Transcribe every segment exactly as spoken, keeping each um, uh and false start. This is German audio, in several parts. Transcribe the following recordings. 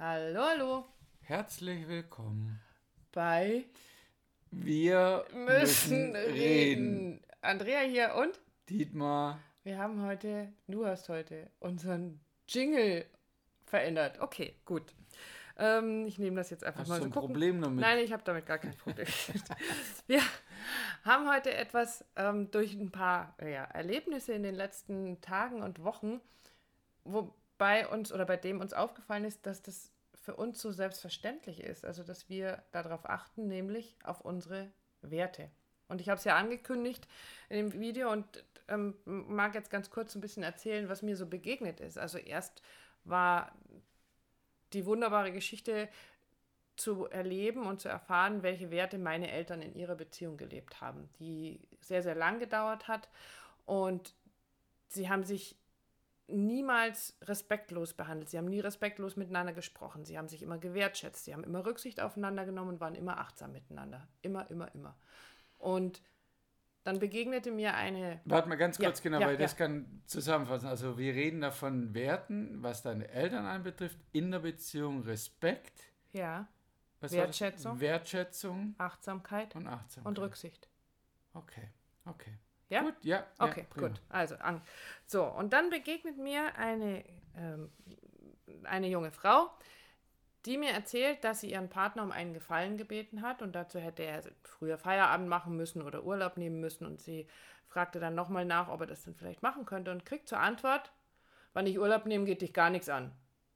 Hallo, hallo. Herzlich willkommen Bei Wir müssen reden. Andrea hier und Dietmar. wir haben heute, du hast heute unseren Jingle verändert. Okay, gut. Ähm, ich nehme das jetzt einfach Hast mal du so ein gucken. Problem damit? Nein, ich habe damit gar kein Problem. Wir haben heute etwas ähm, durch ein paar ja, Erlebnisse in den letzten Tagen und Wochen, wobei uns oder bei dem uns aufgefallen ist, dass das für uns so selbstverständlich ist. Also, dass wir darauf achten, nämlich auf unsere Werte. Und ich habe es ja angekündigt in dem Video und ähm, mag jetzt ganz kurz ein bisschen erzählen, was mir so begegnet ist. Also erst war die wunderbare Geschichte zu erleben und zu erfahren, welche Werte meine Eltern in ihrer Beziehung gelebt haben, die sehr, sehr lang gedauert hat. Und sie haben sich niemals respektlos behandelt. Sie haben nie respektlos miteinander gesprochen. Sie haben sich immer gewertschätzt. Sie haben immer Rücksicht aufeinander genommen und waren immer achtsam miteinander. Immer, immer, immer. Und dann begegnete mir eine... Warte mal ganz kurz, ja, genau, ja, weil ja. das kann zusammenfassen. Also wir reden da von Werten, was deine Eltern anbetrifft, in der Beziehung Respekt, Ja, was war das? Wertschätzung, Wertschätzung Achtsamkeit und Achtsamkeit. und Rücksicht. Okay, okay. Ja? Gut, ja. Okay, ja, gut. Also, an. So, und dann begegnet mir eine, ähm, eine junge Frau, die mir erzählt, dass sie ihren Partner um einen Gefallen gebeten hat und dazu hätte er früher Feierabend machen müssen oder Urlaub nehmen müssen und sie fragte dann nochmal nach, ob er das denn vielleicht machen könnte und kriegt zur Antwort, wann ich Urlaub nehme, geht dich gar nichts an.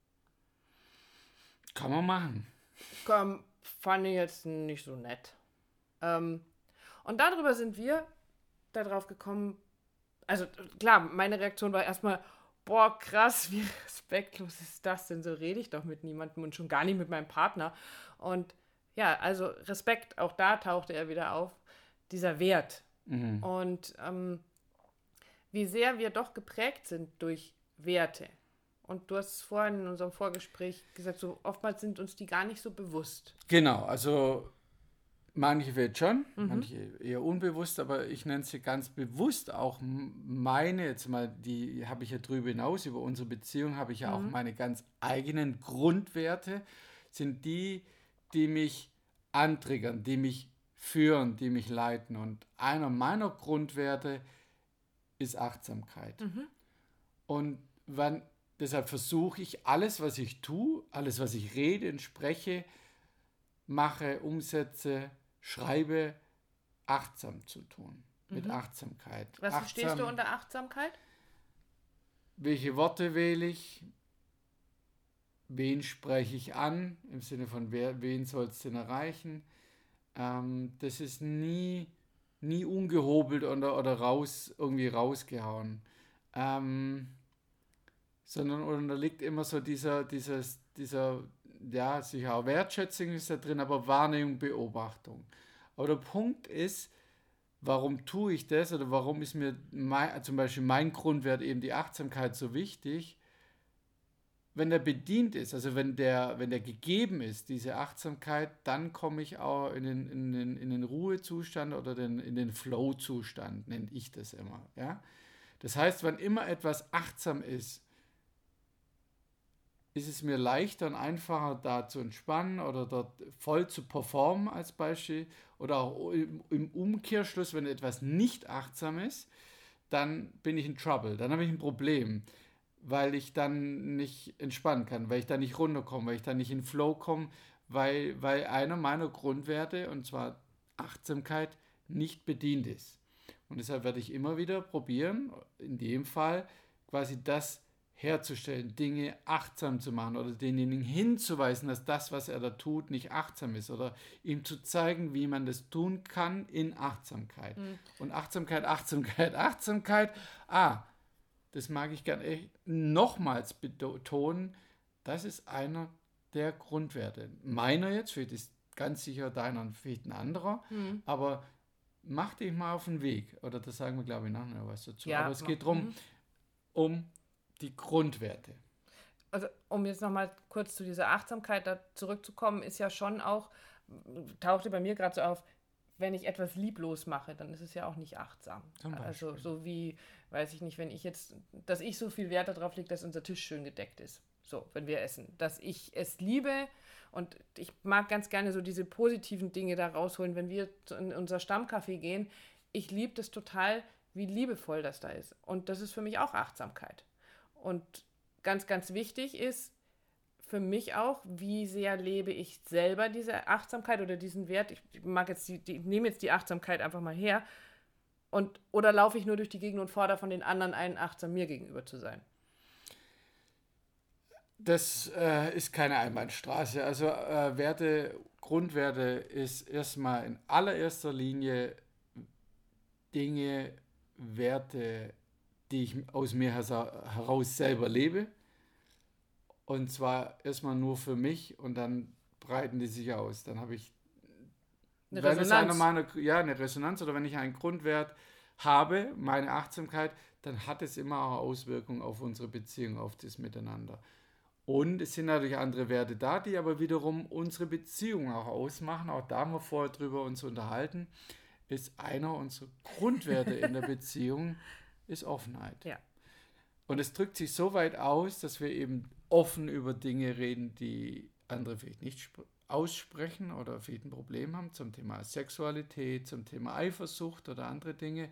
Kann man machen. Komm, fand ich jetzt nicht so nett. Ähm, und darüber sind wir darauf gekommen, also klar, meine Reaktion war erstmal, boah, krass, wie respektlos ist das denn? So rede ich doch mit niemandem und schon gar nicht mit meinem Partner. Und ja, also Respekt, auch da tauchte er wieder auf, dieser Wert. Mhm. Und ähm, wie sehr wir doch geprägt sind durch Werte. Und du hast es vorhin in unserem Vorgespräch gesagt, so oftmals sind uns die gar nicht so bewusst. Genau, also manche wird schon, mhm. manche eher unbewusst, aber ich nenne sie ganz bewusst auch meine, jetzt mal, die habe ich ja drüber hinaus, über unsere Beziehung habe ich ja mhm. auch meine ganz eigenen Grundwerte, sind die, die mich antriggern, die mich führen, die mich leiten. Und einer meiner Grundwerte ist Achtsamkeit. Mhm. Und wann, deshalb versuche ich alles, was ich tue, alles, was ich rede und spreche, mache, umsetze, schreibe, achtsam zu tun. Mit mhm. Achtsamkeit. Was Achtsam, verstehst du unter Achtsamkeit? Welche Worte wähle ich? Wen spreche ich an? Im Sinne von, wer, wen soll es denn erreichen? Ähm, das ist nie, nie ungehobelt oder, oder raus, irgendwie rausgehauen. Ähm, sondern unterliegt immer so dieser, dieses, dieser, ja, sicher auch Wertschätzung ist da drin, aber Wahrnehmung, Beobachtung. Aber der Punkt ist, warum tue ich das oder warum ist mir mein, zum Beispiel mein Grundwert eben die Achtsamkeit so wichtig? Wenn der bedient ist, also wenn der, wenn der gegeben ist, diese Achtsamkeit, dann komme ich auch in den, in den, in den Ruhezustand oder den, in den Flow-Zustand, nenne ich das immer. Ja? Das heißt, wann immer etwas achtsam ist, ist es mir leichter und einfacher, da zu entspannen oder dort voll zu performen als Beispiel. Oder auch im Umkehrschluss, wenn etwas nicht achtsam ist, dann bin ich in Trouble, dann habe ich ein Problem, weil ich dann nicht entspannen kann, weil ich dann nicht runterkomme, weil ich dann nicht in Flow komme, weil, weil einer meiner Grundwerte, und zwar Achtsamkeit, nicht bedient ist. Und deshalb werde ich immer wieder probieren, in dem Fall quasi das herzustellen, Dinge achtsam zu machen oder denjenigen hinzuweisen, dass das, was er da tut, nicht achtsam ist oder ihm zu zeigen, wie man das tun kann in Achtsamkeit. Mhm. Und Achtsamkeit, Achtsamkeit, Achtsamkeit, ah, das mag ich gerne nochmals betonen, das ist einer der Grundwerte. Meiner jetzt, vielleicht ist ganz sicher deiner und vielleicht ein anderer, mhm. aber mach dich mal auf den Weg, oder das sagen wir, glaube ich, nachher noch was dazu. Ja, aber es geht darum, mhm. um die Grundwerte. Also um jetzt nochmal kurz zu dieser Achtsamkeit da zurückzukommen, ist ja schon auch, tauchte bei mir gerade so auf, wenn ich etwas lieblos mache, dann ist es ja auch nicht achtsam. Also so wie, weiß ich nicht, wenn ich jetzt, dass ich so viel Wert darauf lege, dass unser Tisch schön gedeckt ist. so, wenn wir essen. Dass ich es liebe und ich mag ganz gerne so diese positiven Dinge da rausholen, wenn wir in unser Stammcafé gehen. Ich liebe das total, wie liebevoll das da ist. Und das ist für mich auch Achtsamkeit. Und ganz, ganz wichtig ist für mich auch, wie sehr lebe ich selber diese Achtsamkeit oder diesen Wert. Ich mag jetzt die, die, ich nehme jetzt die Achtsamkeit einfach mal her. Und, oder laufe ich nur durch die Gegend und fordere von den anderen ein, achtsam mir gegenüber zu sein? Das äh, ist keine Einbahnstraße. Also äh, Werte, Grundwerte ist erstmal in allererster Linie Dinge, Werte, die ich aus mir heraus selber lebe. Und zwar erstmal nur für mich und dann breiten die sich aus. Dann habe ich Eine wenn es Resonanz. einer meiner, ja, eine Resonanz oder wenn ich einen Grundwert habe, meine Achtsamkeit, dann hat es immer auch Auswirkungen auf unsere Beziehung, auf das Miteinander. Und es sind natürlich andere Werte da, die aber wiederum unsere Beziehung auch ausmachen. Auch da haben wir vorher drüber uns unterhalten. Ist einer unserer Grundwerte in der Beziehung, ist Offenheit. Ja. Und es drückt sich so weit aus, dass wir eben offen über Dinge reden, die andere vielleicht nicht sp- aussprechen oder vielleicht ein Problem haben, zum Thema Sexualität, zum Thema Eifersucht oder andere Dinge,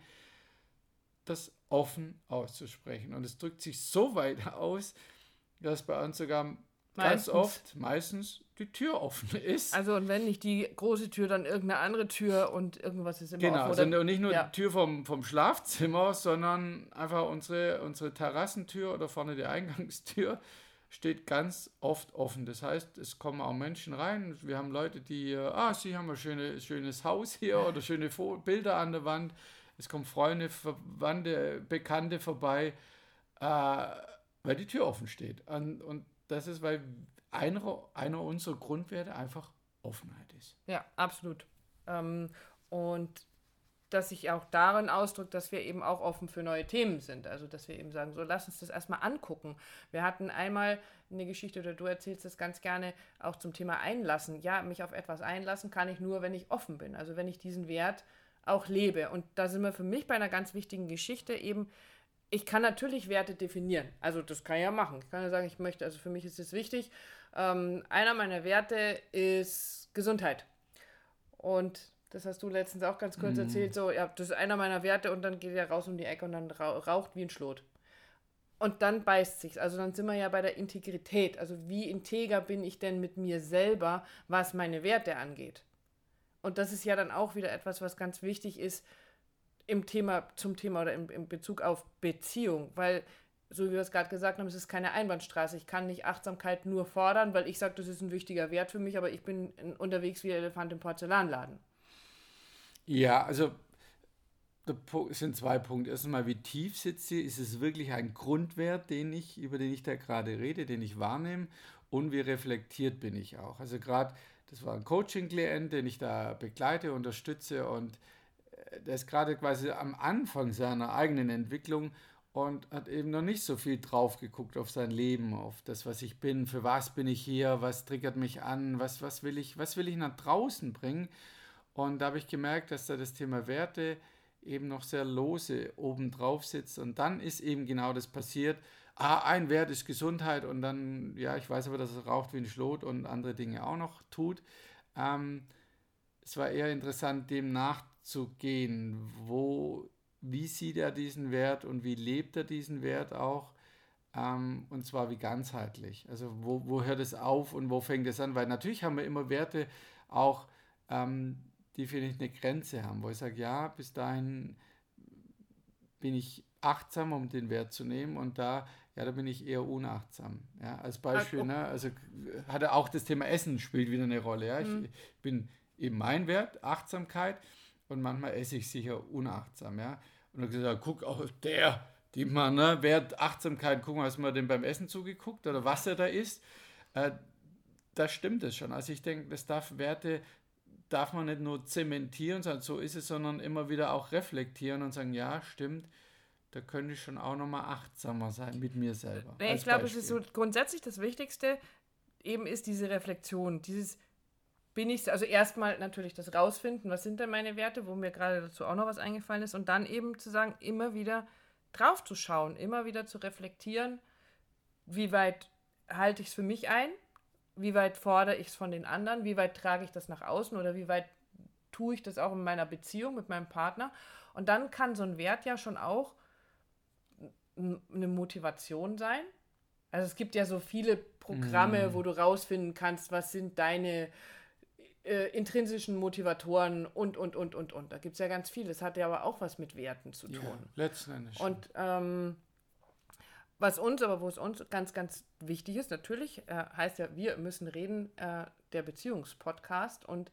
das offen auszusprechen. Und es drückt sich so weit aus, dass bei uns sogar ganz Meistens. oft, meistens, die Tür offen ist. Also und wenn nicht die große Tür, dann irgendeine andere Tür und irgendwas ist immer Genau, offen. also nicht nur ja. die Tür vom, vom Schlafzimmer, sondern einfach unsere, unsere Terrassentür oder vorne die Eingangstür steht ganz oft offen. Das heißt, es kommen auch Menschen rein. Wir haben Leute, die, äh, ah, sie haben ein schöne, schönes Haus hier oder schöne Fo- Bilder an der Wand. Es kommen Freunde, Verwandte, Bekannte vorbei, äh, weil die Tür offen steht. Und, und das ist, weil einer, einer unserer Grundwerte einfach Offenheit ist. Ja, absolut. Ähm, und dass sich auch darin ausdrückt, dass wir eben auch offen für neue Themen sind. Also, dass wir eben sagen, so, lass uns das erstmal angucken. Wir hatten einmal eine Geschichte, oder du erzählst das ganz gerne, auch zum Thema Einlassen. Ja, mich auf etwas einlassen kann ich nur, wenn ich offen bin. Also, wenn ich diesen Wert auch lebe. Und da sind wir für mich bei einer ganz wichtigen Geschichte eben, ich kann natürlich Werte definieren. Also, das kann ich ja machen. Ich kann ja sagen, ich möchte, also für mich ist es wichtig, ähm, einer meiner Werte ist Gesundheit. Und das hast du letztens auch ganz kurz Mhm. erzählt, so, ja, das ist einer meiner Werte und dann geht er raus um die Ecke und dann rau- raucht wie ein Schlot. Und dann beißt sich's. Also dann sind wir ja bei der Integrität. Also wie integer bin ich denn mit mir selber, was meine Werte angeht? Und das ist ja dann auch wieder etwas, was ganz wichtig ist im Thema, zum Thema oder im, im Bezug auf Beziehung, weil, so wie wir es gerade gesagt haben, es ist keine Einbahnstraße. Ich kann nicht Achtsamkeit nur fordern, weil ich sage, das ist ein wichtiger Wert für mich, aber ich bin in, unterwegs wie der Elefant im Porzellanladen. Ja, also der Pu- es sind zwei Punkte. Erstens mal, wie tief sitzt sie? Ist es wirklich ein Grundwert, den ich, über den ich da gerade rede, den ich wahrnehme? Und wie reflektiert bin ich auch? Also gerade, das war ein Coaching-Klient, den ich da begleite, unterstütze und äh, der ist gerade quasi am Anfang seiner eigenen Entwicklung und hat eben noch nicht so viel drauf geguckt auf sein Leben, auf das, was ich bin, für was bin ich hier, was triggert mich an, was, was will ich, was will ich nach draußen bringen. Und da habe ich gemerkt, dass da das Thema Werte eben noch sehr lose oben drauf sitzt. Und dann ist eben genau das passiert. Ah, ein Wert ist Gesundheit und dann, ja, ich weiß aber, dass er raucht wie ein Schlot und andere Dinge auch noch tut. Ähm, es war eher interessant, dem nachzugehen. Wo, wie sieht er diesen Wert und wie lebt er diesen Wert auch? Ähm, und zwar wie ganzheitlich. Also wo, wo hört es auf und wo fängt es an? Weil natürlich haben wir immer Werte auch, ähm, die vielleicht eine Grenze haben, wo ich sage, ja, bis dahin bin ich achtsam, um den Wert zu nehmen und da, ja, da bin ich eher unachtsam. Ja, als Beispiel, Okay. ne, also hatte auch das Thema Essen spielt wieder eine Rolle. Ja. Ich Mhm. bin eben mein Wert, Achtsamkeit und manchmal esse ich sicher unachtsam. Ja. Und dann gesagt, guck, auch der, die man, ne, Wert, Achtsamkeit, gucken, hast du mal dem beim Essen zugeguckt oder was er da isst. Äh, da stimmt es schon. Also ich denke, das darf Werte darf man nicht nur zementieren, sagen, so ist es, sondern immer wieder auch reflektieren und sagen, ja, stimmt, da könnte ich schon auch nochmal achtsamer sein mit mir selber. Nee, als ich glaube, es ist so Beispiel. grundsätzlich das Wichtigste, eben ist diese Reflexion, dieses bin ich, also erstmal natürlich das Rausfinden, was sind denn meine Werte, wo mir gerade dazu auch noch was eingefallen ist und dann eben zu sagen, immer wieder drauf zu schauen, immer wieder zu reflektieren, wie weit halte ich es für mich ein? Wie weit fordere ich es von den anderen? Wie weit trage ich das nach außen? Oder wie weit tue ich das auch in meiner Beziehung mit meinem Partner? Und dann kann so ein Wert ja schon auch eine Motivation sein. Also es gibt ja so viele Programme, mm. wo du rausfinden kannst, was sind deine äh, intrinsischen Motivatoren und, und, und, und, und. Da gibt es ja ganz viel. Das hat ja aber auch was mit Werten zu tun. Ja, letztendlich. Und ähm, was uns, aber wo es uns ganz, ganz wichtig ist, natürlich äh, heißt ja, wir müssen reden, äh, der Beziehungspodcast, und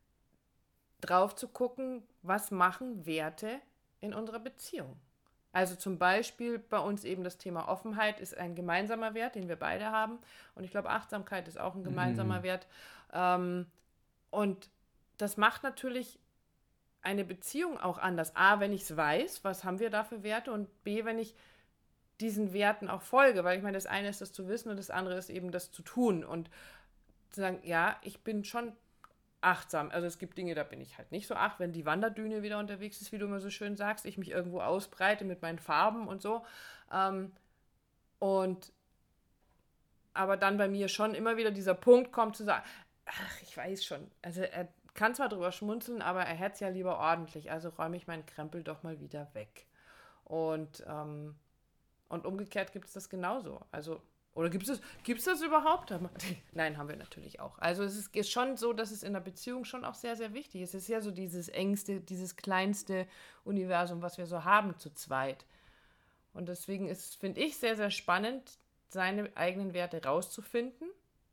drauf zu gucken, was machen Werte in unserer Beziehung. Also zum Beispiel bei uns eben das Thema Offenheit ist ein gemeinsamer Wert, den wir beide haben. Und ich glaube, Achtsamkeit ist auch ein gemeinsamer mhm. Wert. Ähm, und das macht natürlich eine Beziehung auch anders. A, wenn ich es weiß, was haben wir da für Werte, und B, wenn ich diesen Werten auch folge. Weil ich meine, das eine ist das zu wissen und das andere ist eben das zu tun. Und zu sagen, ja, ich bin schon achtsam. Also es gibt Dinge, da bin ich halt nicht so acht, wenn die Wanderdüne wieder unterwegs ist, wie du immer so schön sagst, ich mich irgendwo ausbreite mit meinen Farben und so. Ähm, und aber dann bei mir schon immer wieder dieser Punkt kommt zu sagen, ach, ich weiß schon, also er kann zwar drüber schmunzeln, aber er hätte es ja lieber ordentlich, also räume ich meinen Krempel doch mal wieder weg. Und, ähm, und umgekehrt gibt es das genauso. Also Oder gibt es gibt's das überhaupt? Nein, haben wir natürlich auch. Also es ist schon so, dass es in der Beziehung schon auch sehr, sehr wichtig ist. Es ist ja so dieses engste, dieses kleinste Universum, was wir so haben zu zweit. Und deswegen ist, finde ich, sehr, sehr spannend, seine eigenen Werte rauszufinden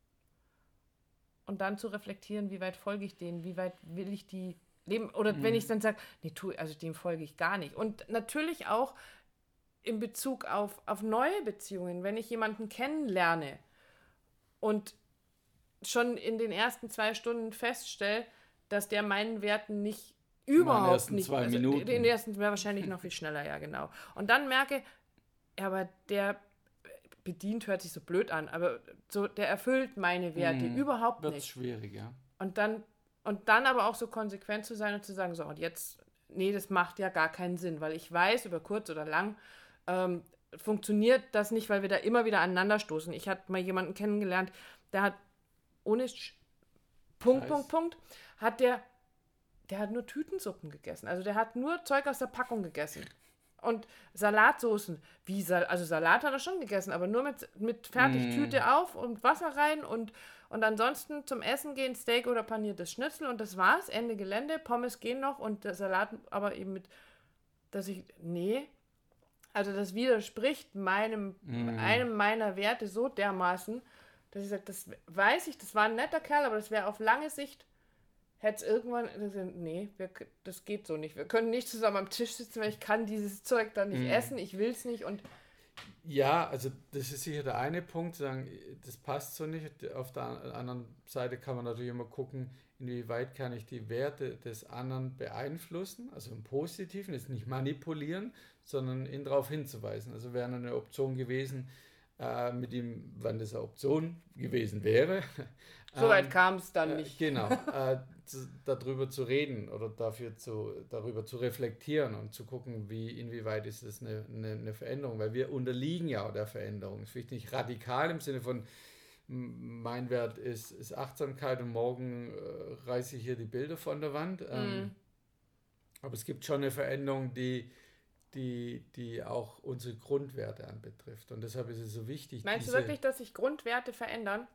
und dann zu reflektieren, wie weit folge ich denen, wie weit will ich die leben. Oder mhm. wenn ich dann sage, nee, tu, also dem folge ich gar nicht. Und natürlich auch in Bezug auf, auf neue Beziehungen, wenn ich jemanden kennenlerne und schon in den ersten zwei Stunden feststelle, dass der meinen Werten nicht überhaupt nicht, zwei also Minuten. in den ersten wäre wahrscheinlich noch viel schneller, ja genau. Und dann merke, ja, aber der bedient, hört sich so blöd an, aber so, der erfüllt meine Werte mm, überhaupt wird's nicht. Schwierig, ja. Und dann, und dann aber auch so konsequent zu sein und zu sagen, so, und jetzt, nee, das macht ja gar keinen Sinn, weil ich weiß, über kurz oder lang, Ähm, funktioniert das nicht, weil wir da immer wieder aneinander stoßen. Ich hatte mal jemanden kennengelernt, der hat ohne Sch- Punkt, Scheiß. Punkt, Punkt, hat der, der hat nur Tütensuppen gegessen. Also der hat nur Zeug aus der Packung gegessen. Und Salatsoßen, wie Sal- also Salat hat er schon gegessen, aber nur mit, mit Fertigtüte mm. auf und Wasser rein und, und ansonsten zum Essen gehen Steak oder paniertes Schnitzel und das war's, Ende Gelände, Pommes gehen noch und der Salat aber eben mit, dass ich, nee, also das widerspricht meinem, mm. einem meiner Werte so dermaßen, dass ich sage, das weiß ich, das war ein netter Kerl, aber das wäre auf lange Sicht, hätte es irgendwann, nee, wir, das geht so nicht. Wir können nicht zusammen am Tisch sitzen, weil ich kann dieses Zeug dann nicht mm. essen, ich will es nicht. Und ja, also das ist sicher der eine Punkt, sagen, das passt so nicht. Auf der anderen Seite kann man natürlich immer gucken, inwieweit kann ich die Werte des anderen beeinflussen, also im Positiven, jetzt nicht manipulieren, sondern ihn darauf hinzuweisen. Also wäre eine Option gewesen, äh, mit ihm, wann das eine Option gewesen wäre. Soweit ähm, kam es dann äh, nicht. Genau, äh, zu, darüber zu reden oder dafür zu, darüber zu reflektieren und zu gucken, wie, inwieweit ist das eine, eine, eine Veränderung, weil wir unterliegen ja auch der Veränderung. Das ist vielleicht nicht radikal im Sinne von, mein Wert ist, ist Achtsamkeit und morgen äh, reiße ich hier die Bilder von der Wand. Ähm, mm. Aber es gibt schon eine Veränderung, die, die, die auch unsere Grundwerte anbetrifft. Und deshalb ist es so wichtig. Meinst diese... du wirklich, dass sich Grundwerte verändern?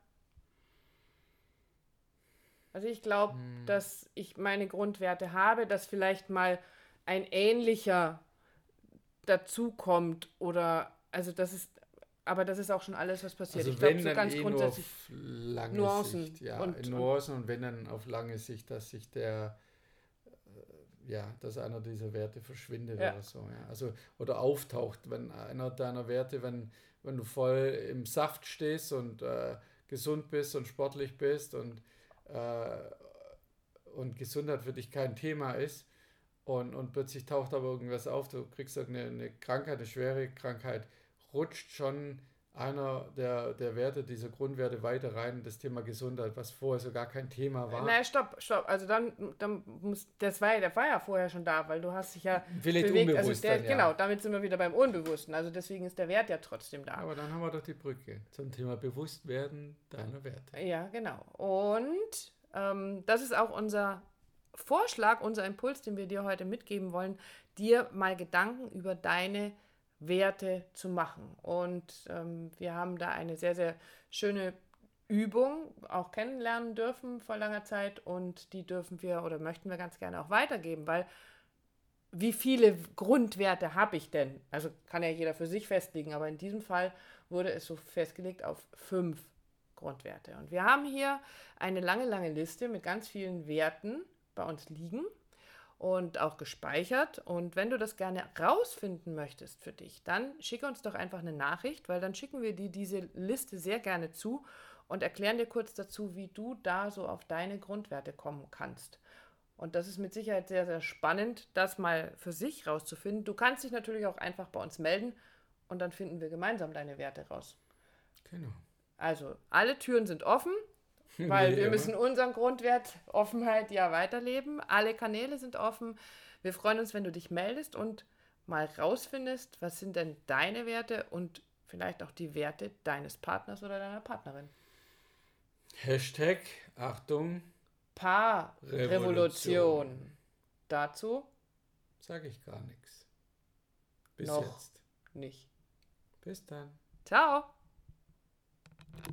Also ich glaube, hm. dass ich meine Grundwerte habe, dass vielleicht mal ein ähnlicher dazukommt oder, also das ist, aber das ist auch schon alles, was passiert. Also ich glaube, so ganz eh grundsätzlich nur auf lange Nuancen. Sicht, ja, und, Nuancen und wenn dann auf lange Sicht, dass sich der, äh, ja, dass einer dieser Werte verschwindet ja. oder so, ja. Also, oder auftaucht, wenn einer deiner Werte, wenn, wenn du voll im Saft stehst und äh, gesund bist und sportlich bist und äh, und Gesundheit für dich kein Thema ist und, und plötzlich taucht aber irgendwas auf, du kriegst eine, eine Krankheit, eine schwere Krankheit, rutscht schon einer der, der Werte, dieser Grundwerte weiter rein in das Thema Gesundheit, was vorher so gar kein Thema war. Nein, stopp, stopp. Also dann, dann muss, das war ja, der war ja vorher schon da, weil du hast dich ja Vielleicht bewegt. Also unbewusst der, dann, ja. Genau, damit sind wir wieder beim Unbewussten. Also deswegen ist der Wert ja trotzdem da. Aber dann haben wir doch die Brücke zum Thema Bewusstwerden deiner Werte. Ja, genau. Und ähm, das ist auch unser Vorschlag, unser Impuls, den wir dir heute mitgeben wollen, dir mal Gedanken über deine Werte zu machen. Und ähm, wir haben da eine sehr, sehr schöne Übung auch kennenlernen dürfen vor langer Zeit und die dürfen wir oder möchten wir ganz gerne auch weitergeben, weil wie viele Grundwerte habe ich denn? Also kann ja jeder für sich festlegen, aber in diesem Fall wurde es so festgelegt auf fünf Grundwerte. Und wir haben hier eine lange, lange Liste mit ganz vielen Werten bei uns liegen und auch gespeichert. Und wenn du das gerne rausfinden möchtest für dich, dann schicke uns doch einfach eine Nachricht, weil dann schicken wir dir diese Liste sehr gerne zu und erklären dir kurz dazu, wie du da so auf deine Grundwerte kommen kannst. Und das ist mit Sicherheit sehr, sehr spannend, das mal für sich rauszufinden. Du kannst dich natürlich auch einfach bei uns melden und dann finden wir gemeinsam deine Werte raus. Genau. Also, alle Türen sind offen, weil Wie wir immer. müssen unseren Grundwert Offenheit ja weiterleben. Alle Kanäle sind offen. Wir freuen uns, wenn du dich meldest und mal rausfindest, was sind denn deine Werte und vielleicht auch die Werte deines Partners oder deiner Partnerin. Hashtag, Achtung, Paarrevolution. Dazu sage ich gar nichts. Bis Noch. jetzt. nicht. Bis dann. Ciao!